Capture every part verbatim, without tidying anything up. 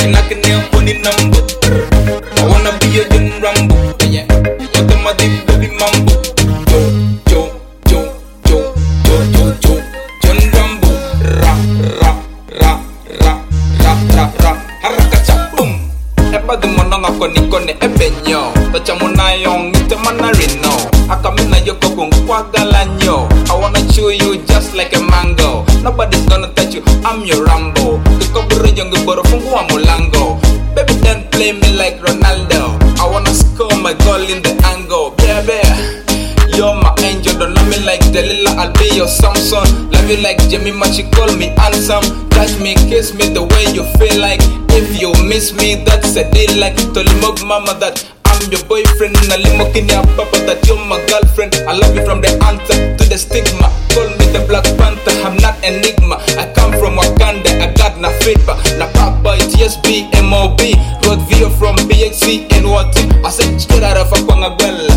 knocking nail funny number. I wanna be a young Rambo. Yeah, what am I deep baby mambo? Joe, Joe, Joe, Joe, Joe, Joe, Joe, John Rambo. Ra, ra, ra, ra, ra, ra, ra, harakacha boom. Eba the mononga koni kone ebenyo. Tacha munayong ite manarino. Akamina yoko kung kwagalanyo. I wanna chew you just like a mango. Nobody's gonna touch you, I'm your Rambo. Ikoburu yung iboro funguwa mulango. Baby don't play me like Ronaldo. I wanna score my goal in the angle. Baby, you're my angel, don't love me like Delilah, I'll be your Samson. Love you like Jemima, she call me handsome. Touch me, kiss me the way you feel like. If you miss me, that's a deal like. Tolimog mama that I'm your boyfriend. Nalimokini ya papa that you're my girlfriend. I love you from the answer to the stigma. Call me the Black Panther, I'm not enigma. I come from Wakanda, I got no feedback. Na papa it's S B M O B. Road view from B X C and what I said straight out of a Kwangabella.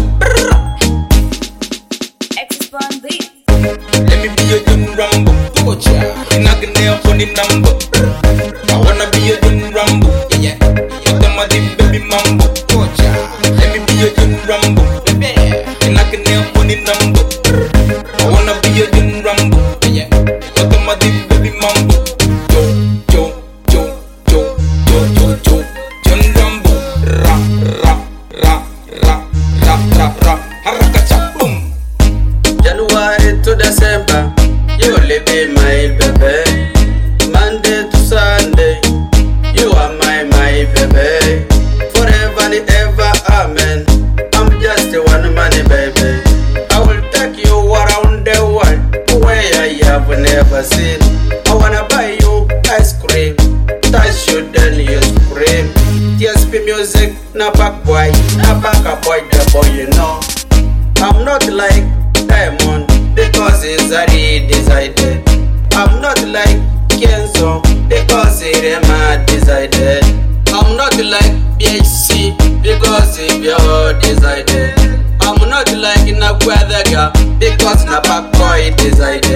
Let me be your young Rambo. Knocking nail funny number. I wanna be your young Rambo. Yeah, what am I deep baby mambo? Let me be your young Rambo. Knocking nail funny number. I wanna be your young Rambo. Yeah, what am I deep baby mambo? Joe, Joe, Joe, Joe, Joe, Joe, Joe, John Rambo. Ra, ra, ra, ra, ra, ra, ra, harakacha boom. January to December, you only be my baby. Monday to Sunday, you are my, my baby. Forever and ever, amen. I'm just one money, baby. I will take you around the world, where I have never seen. I wanna buy you ice cream, touch you then you scream. T S P music, na back boy, na back a boy, the boy you know. I'm not like Diamond, because he's already decided. I'm not like Kenzo, because he's mad decided. I'm not like B H C, because he's pure decided. I'm not like Nagwadaga, because na back boy decided.